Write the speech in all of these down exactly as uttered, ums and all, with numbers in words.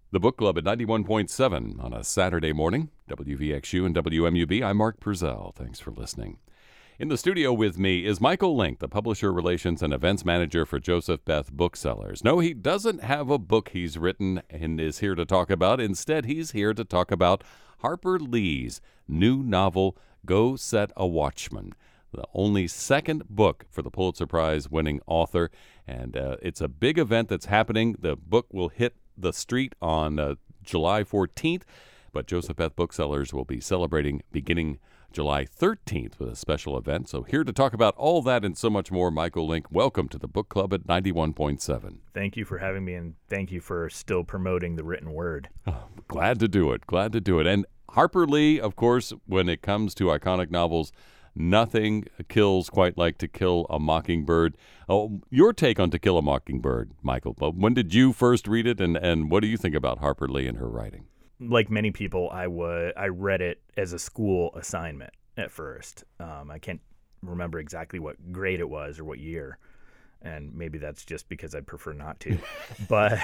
The Book Club at ninety-one point seven on a Saturday morning. W V X U and W M U B. I'm Mark Purcell. Thanks for listening. In the studio with me is Michael Link, the Publisher Relations and Events Manager for Joseph Beth Booksellers. No, he doesn't have a book he's written and is here to talk about. Instead, he's here to talk about Harper Lee's new novel, Go Set a Watchman, the only second book for the Pulitzer Prize-winning author. And uh, it's a big event that's happening. The book will hit the street on uh, July fourteenth, but Joseph Beth Booksellers will be celebrating beginning July thirteenth with a special event. So here to talk about all that and so much more, Michael Link. Welcome to the Book Club at ninety-one point seven. Thank you for having me, and thank you for still promoting the written word. Oh, glad to do it. Glad to do it. And Harper Lee, of course, when it comes to iconic novels, nothing kills quite like To Kill a Mockingbird. Oh, your take on To Kill a Mockingbird, Michael. When did you first read it, and, and what do you think about Harper Lee and her writing? Like many people, I wa- I read it as a school assignment at first. Um, I can't remember exactly what grade it was or what year, and maybe that's just because I prefer not to. But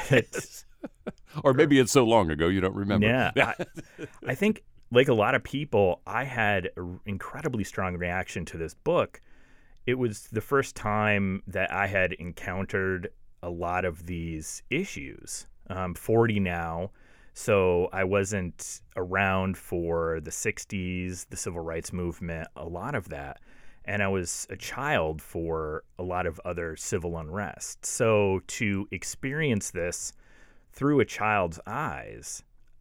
or maybe it's so long ago you don't remember. Yeah, I, I think like a lot of people, I had an incredibly strong reaction to this book. It was the first time that I had encountered a lot of these issues. I'm forty now. So I wasn't around for the sixties, the civil rights movement, a lot of that. And I was a child for a lot of other civil unrest. So to experience this through a child's eyes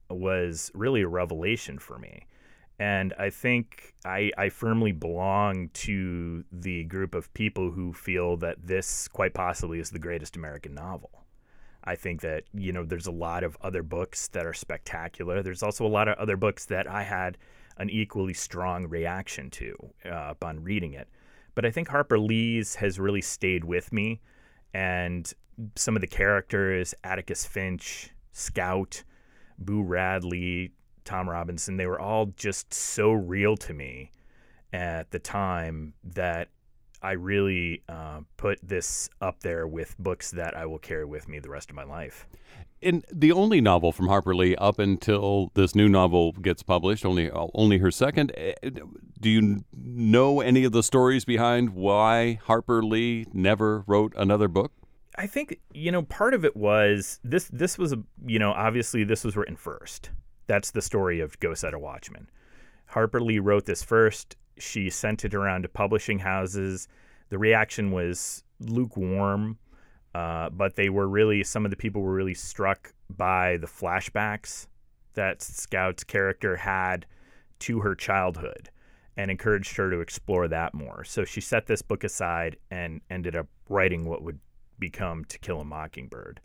was really a revelation for me. And I think I, I firmly belong to the group of people who feel that this quite possibly is the greatest American novel. I think that, you know, there's a lot of other books that are spectacular. There's also a lot of other books that I had an equally strong reaction to uh, upon reading it. But I think Harper Lee's has really stayed with me. And some of the characters, Atticus Finch, Scout, Boo Radley, Tom Robinson, they were all just so real to me at the time that I really uh, put this up there with books that I will carry with me the rest of my life. And the only novel from Harper Lee up until this new novel gets published, only only her second. Do you know any of the stories behind why Harper Lee never wrote another book? I think, you know, part of it was this, this was, a, you know, obviously this was written first. That's the story of Go Set a Watchman. Harper Lee wrote this first. She sent it around to publishing houses. The reaction was lukewarm, uh, but they were really, some of the people were really struck by the flashbacks that Scout's character had to her childhood and encouraged her to explore that more. So she set this book aside and ended up writing what would become To Kill a Mockingbird.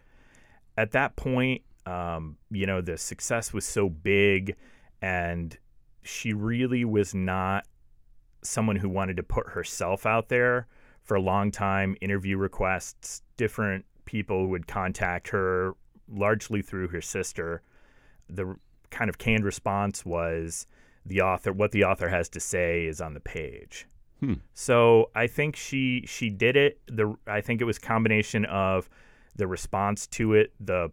At that point, um, you know, the success was so big, and she really was not someone who wanted to put herself out there. For a long time, interview requests, different people would contact her, largely through her sister. The kind of canned response was the author, what the author has to say is on the page. Hmm. So I think she she did it. The I think it was a combination of the response to it, the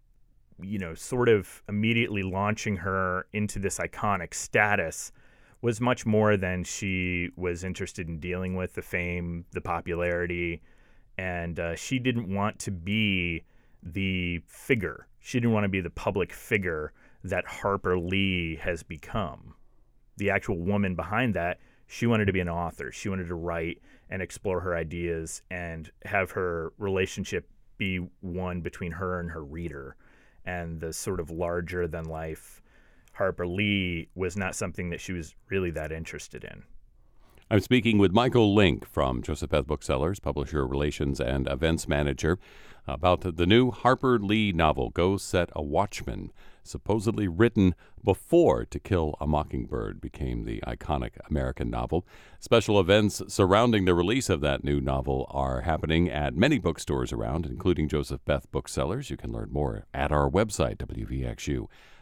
you know, sort of immediately launching her into this iconic status was much more than she was interested in dealing with, the fame, the popularity, and uh, she didn't want to be the figure. She didn't want to be the public figure that Harper Lee has become. The actual woman behind that, she wanted to be an author. She wanted to write and explore her ideas and have her relationship be one between her and her reader. And the sort of larger-than-life Harper Lee was not something that she was really that interested in. I'm speaking with Michael Link from Joseph Beth Booksellers, Publisher Relations and Events Manager, about the new Harper Lee novel, Go Set a Watchman, supposedly written before To Kill a Mockingbird became the iconic American novel. Special events surrounding the release of that new novel are happening at many bookstores around, including Joseph Beth Booksellers. You can learn more at our website, W V X U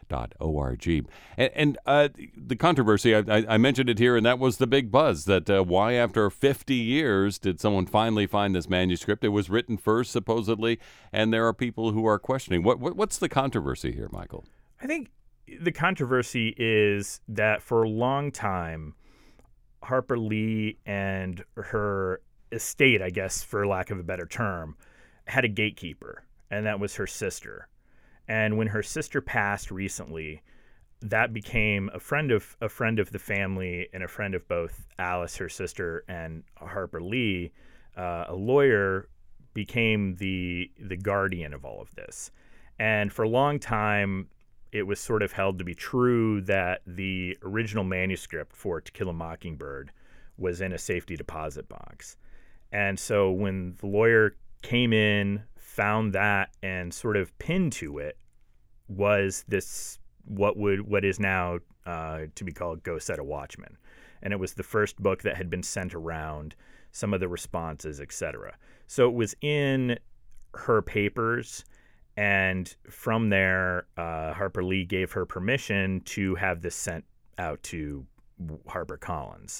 dot org. And, and uh, the controversy, I, I, I mentioned it here, and that was the big buzz, that uh, why after fifty years did someone finally find this manuscript? It was written first, supposedly, and there are people who are questioning. What, what What's the controversy here, Michael? I think the controversy is that for a long time, Harper Lee and her estate, I guess, for lack of a better term, had a gatekeeper, and that was her sister. And when her sister passed recently, that became a friend of a friend of the family and a friend of both Alice, her sister, and Harper Lee. Uh, a lawyer became the the guardian of all of this. And for a long time, it was sort of held to be true that the original manuscript for To Kill a Mockingbird was in a safety deposit box. And so when the lawyer came in, found that, and sort of pinned to it was this what would what is now uh, to be called Go Set a Watchman. And it was the first book that had been sent around, some of the responses, et cetera. So it was in her papers, and from there, uh, Harper Lee gave her permission to have this sent out to HarperCollins.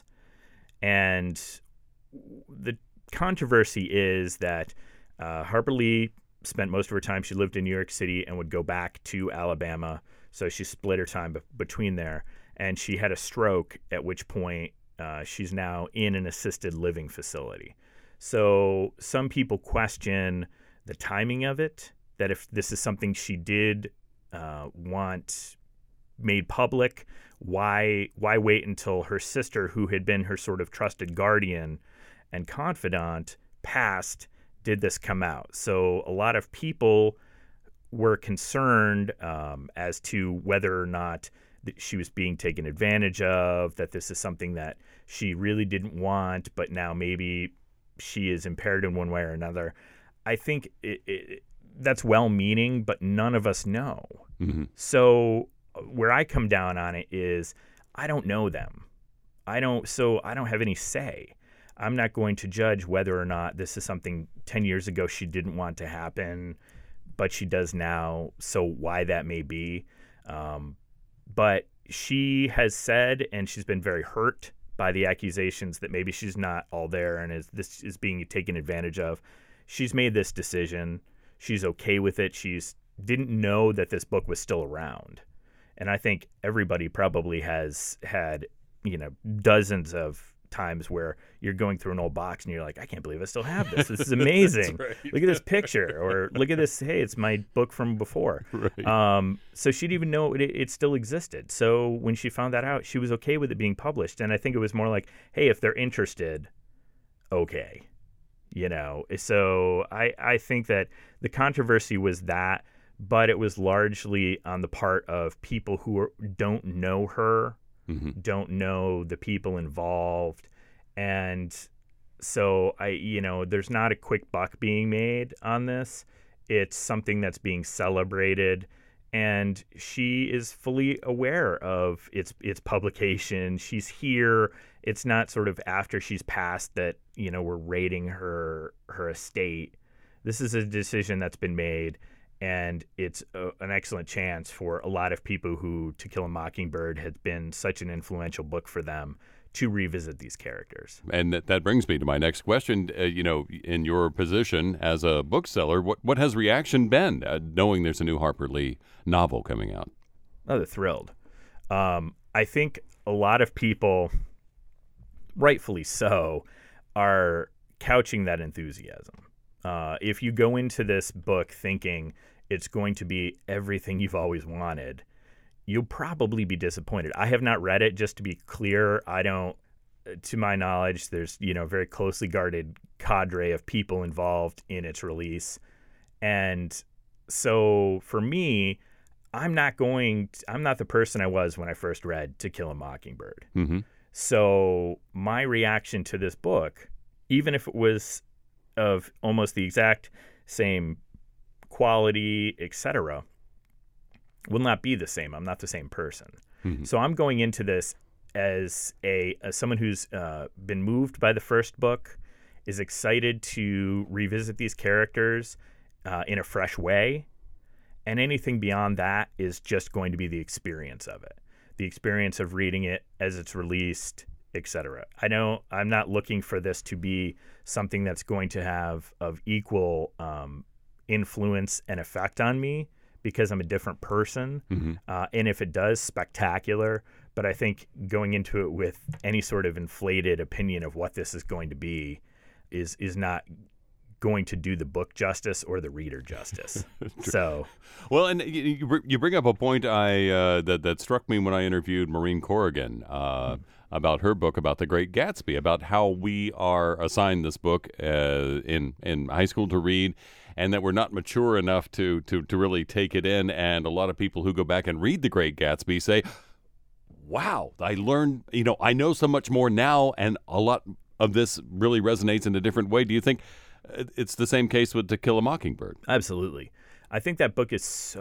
And the controversy is that uh, Harper Lee spent most of her time, she lived in New York City and would go back to Alabama. So she split her time be- between there. And she had a stroke, at which point uh, she's now in an assisted living facility. So some people question the timing of it, that if this is something she did uh, want made public, why why wait until her sister, who had been her sort of trusted guardian and confidant, passed, did this come out? So a lot of people were concerned um, as to whether or not that she was being taken advantage of, that this is something that she really didn't want, but now maybe she is impaired in one way or another. I think it, it, that's well-meaning, but none of us know. Mm-hmm. So where I come down on it is I don't know them. I don't. So I don't have any say. I'm not going to judge whether or not this is something ten years ago she didn't want to happen, but she does now. So why that may be. Um, but she has said, and she's been very hurt by the accusations that maybe she's not all there and is this is being taken advantage of. She's made this decision. She's okay with it. She's didn't know that this book was still around. And I think everybody probably has had, you know, dozens of times where you're going through an old box and you're like, I can't believe I still have this. This is amazing. Right. Look at this picture, or look at this. Hey, it's my book from before. Right. Um, so she didn't even know it, it still existed. So when she found that out, she was okay with it being published. And I think it was more like, hey, if they're interested, okay. You know, so I, I think that the controversy was that, but it was largely on the part of people who are, don't know her, mm-hmm. don't know the people involved. And so, I, you know, there's not a quick buck being made on this. It's something that's being celebrated. And she is fully aware of its its publication. She's here. It's not sort of after she's passed that, you know, we're raiding her her estate. This is a decision that's been made, and it's a, an excellent chance for a lot of people who To Kill a Mockingbird has been such an influential book for them to revisit these characters. And that, that brings me to my next question. Uh, you know, in your position as a bookseller, what, what has reaction been uh, knowing there's a new Harper Lee novel coming out? Oh, they're thrilled. Um, I think a lot of people, rightfully so, are couching that enthusiasm. Uh, if you go into this book thinking it's going to be everything you've always wanted, you'll probably be disappointed. I have not read it, just to be clear. I don't, to my knowledge, there's, you know, a very closely guarded cadre of people involved in its release. And so for me, I'm not going, to, I'm not the person I was when I first read To Kill a Mockingbird. Mm-hmm. So my reaction to this book, even if it was of almost the exact same quality, et cetera, will not be the same. I'm not the same person. Mm-hmm. So I'm going into this as a as someone who's uh, been moved by the first book, is excited to revisit these characters uh, in a fresh way, and anything beyond that is just going to be the experience of it, the experience of reading it as it's released, et cetera. I know I'm not looking for this to be something that's going to have of equal um, influence and effect on me because I'm a different person. Mm-hmm. Uh, and if it does, spectacular. But I think going into it with any sort of inflated opinion of what this is going to be is is not going to do the book justice or the reader justice. So, well, and you, you bring up a point I uh, that that struck me when I interviewed Maureen Corrigan uh, mm. about her book about The Great Gatsby, about how we are assigned this book uh, in in high school to read, and that we're not mature enough to to to really take it in. And a lot of people who go back and read The Great Gatsby say, "Wow, I learned. You know, I know so much more now, and a lot of this really resonates in a different way." Do you think it's the same case with To Kill a Mockingbird? Absolutely. I think that book is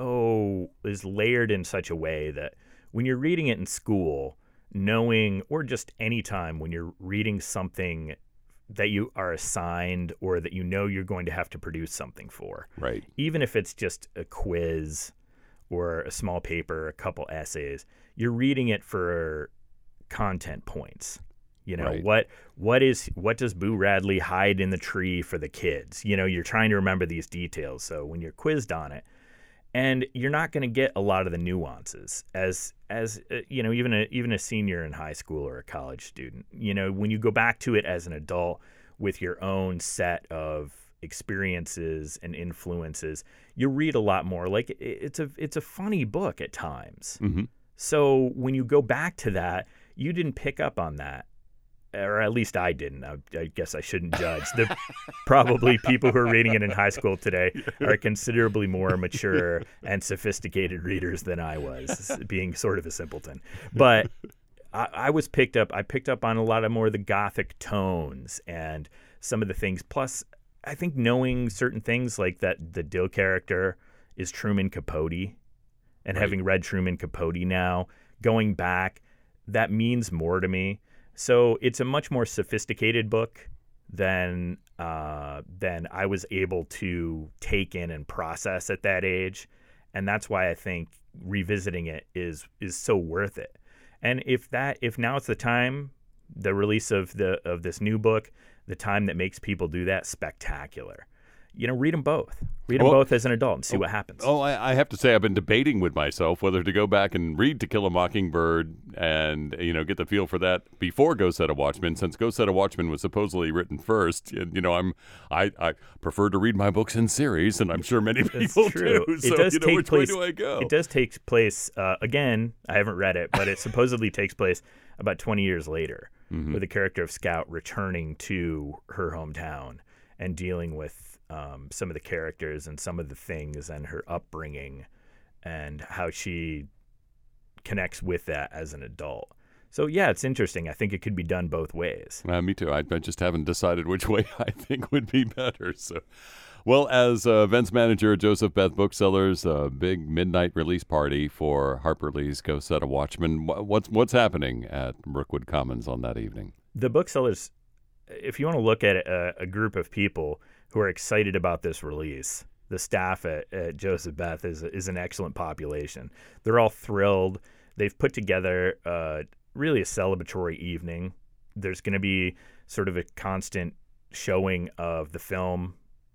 so is layered in such a way that when you're reading it in school, knowing, or just any time when you're reading something that you are assigned or that you know you're going to have to produce something for, right? Even if it's just a quiz or a small paper, a couple essays, you're reading it for content points. You know, right. what what is what does Boo Radley hide in the tree for the kids? You know, you're trying to remember these details. So when you're quizzed on it, and you're not going to get a lot of the nuances as as uh, you know, even a even a senior in high school or a college student. You know, when you go back to it as an adult with your own set of experiences and influences, you read a lot more. Like it, it's a it's a funny book at times. Mm-hmm. So when you go back to that, you didn't pick up on that. Or at least I didn't. I, I guess I shouldn't judge. The probably people who are reading it in high school today are considerably more mature and sophisticated readers than I was, being sort of a simpleton. But I, I was picked up. I picked up on a lot of more of the Gothic tones and some of the things. Plus, I think knowing certain things like that the Dill character is Truman Capote, and right. having read Truman Capote now, going back, that means more to me. So it's a much more sophisticated book than uh, than I was able to take in and process at that age, and that's why I think revisiting it is is so worth it. And if that if now it's the time, the release of the of this new book, the time that makes people do that, spectacular. You know, read them both. Read them well, both as an adult and see oh, what happens. Oh, I, I have to say I've been debating with myself whether to go back and read To Kill a Mockingbird and, you know, get the feel for that before Go Set a Watchman, since Go Set a Watchman was supposedly written first. And, you know, I'm I, I prefer to read my books in series, and I'm sure many people true. do. It So, does you know, take which place, way do I go? It does take place, uh, again, I haven't read it, but it supposedly takes place about twenty years later, mm-hmm. with the character of Scout returning to her hometown and dealing with Um, some of the characters and some of the things and her upbringing and how she connects with that as an adult. So, yeah, it's interesting. I think it could be done both ways. Uh, me too. I, I just haven't decided which way I think would be better. So, well, as uh, events manager at Joseph Beth Booksellers, a big midnight release party for Harper Lee's Go Set a Watchman. What's, what's happening at Brookwood Commons on that evening? The booksellers, if you want to look at a, a group of people who are excited about this release, the staff at, at Joseph Beth is is an excellent population. They're all thrilled. They've put together uh, really a celebratory evening. There's going to be sort of a constant showing of the film.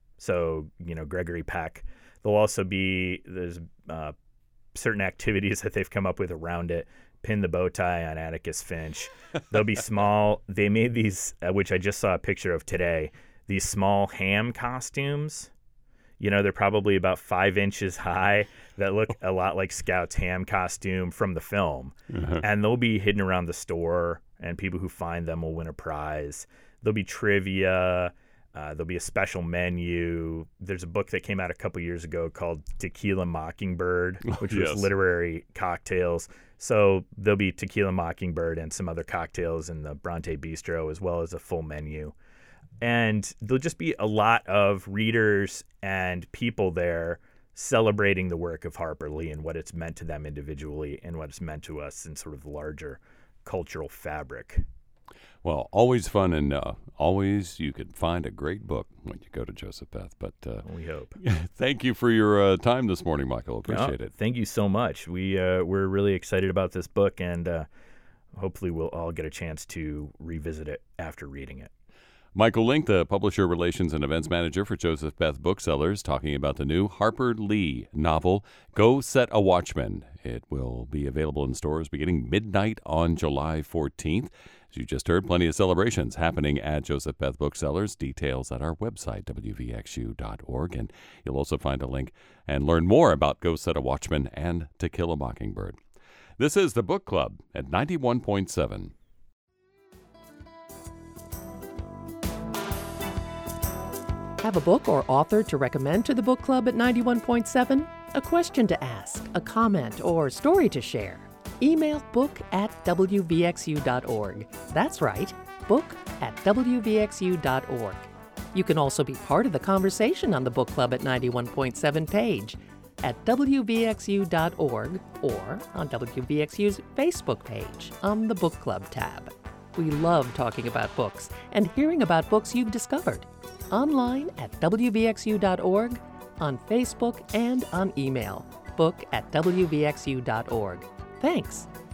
So, you know, Gregory Peck. There'll also be there's uh, certain activities that they've come up with around it. Pin the bow tie on Atticus Finch. They'll be small. They made these, uh, which I just saw a picture of today, these small ham costumes. You know, they're probably about five inches high that look a lot like Scout's ham costume from the film. Uh-huh. And they'll be hidden around the store, and people who find them will win a prize. There'll be trivia. Uh, there'll be a special menu. There's a book that came out a couple years ago called Tequila Mockingbird, which yes. was literary cocktails. So there'll be Tequila Mockingbird and some other cocktails in the Bronte Bistro, as well as a full menu. And there'll just be a lot of readers and people there celebrating the work of Harper Lee and what it's meant to them individually and what it's meant to us in sort of the larger cultural fabric. Well, always fun, and uh, always you can find a great book when you go to Joseph Beth. But uh, We hope. thank you for your uh, time this morning, Michael. Appreciate Oh, it. Thank you so much. We uh, we're really excited about this book, and uh, hopefully we'll all get a chance to revisit it after reading it. Michael Link, the Publisher Relations and Events Manager for Joseph Beth Booksellers, talking about the new Harper Lee novel, Go Set a Watchman. It will be available in stores beginning midnight on July fourteenth. As you just heard, plenty of celebrations happening at Joseph Beth Booksellers. Details at our website, W V X U dot org. And you'll also find a link and learn more about Go Set a Watchman and To Kill a Mockingbird. This is the Book Club at ninety-one point seven. Have a book or author to recommend to the book club at ninety-one point seven? A question to ask, a comment, or story to share? Email book at W V X U dot org. That's right, book at W V X U dot org. You can also be part of the conversation on the Book Club at ninety-one point seven page at W V X U dot org or on W V X U's Facebook page on the Book Club tab. We love talking about books and hearing about books you've discovered. Online at W V X U dot org, on Facebook, and on email, book at W V X U dot org. Thanks.